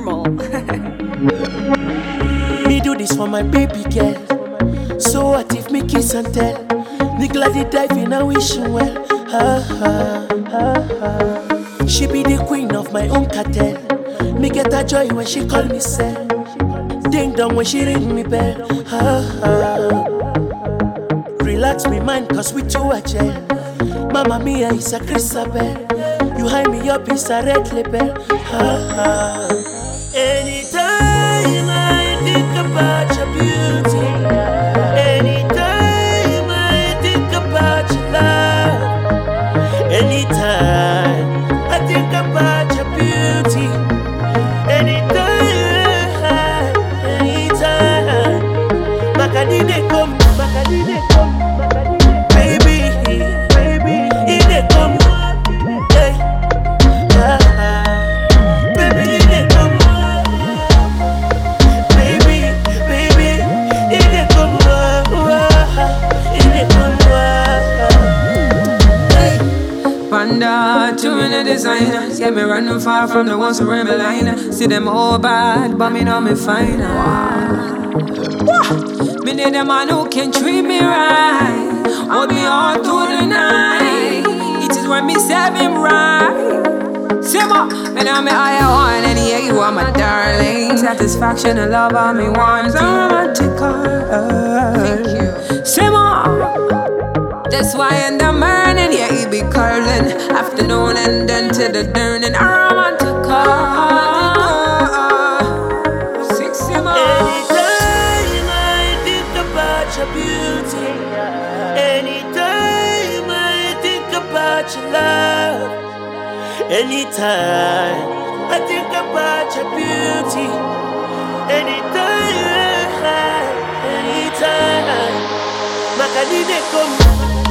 normal. Me do this for my baby girl. So what if me kiss and tell? Me gladly dive in and wish you well. She be the queen of my own cartel. Me get a joy when she call me sir. Ding dong when she ring me bell. Relax me mind cause we two are jail. Mama Mia is a Christabel. You high me up is a red label. Anytime I think about your beauty, anytime I think about your love, anytime I think about your beauty, anytime, Makadine come, Makadine come, baby, baby, it come, hey, baby, it come, baby, baby, it come, it come, Panda, too many designers. Yeah, me running far from the ones who wear me liner. See them all bad, but me know me fine. Me need a man who can treat me right, hold me all through the night. It is when me serve him right. Say more, and I'm higher one, and yeah, you are my darling. Satisfaction and love all me want. So romantic. Thank you. Say more. That's why in the morning, yeah, he be curling. Afternoon and then to the turning. A romantic. your beauty. Anytime I think about your love, anytime I think about your beauty, anytime, Makadine come.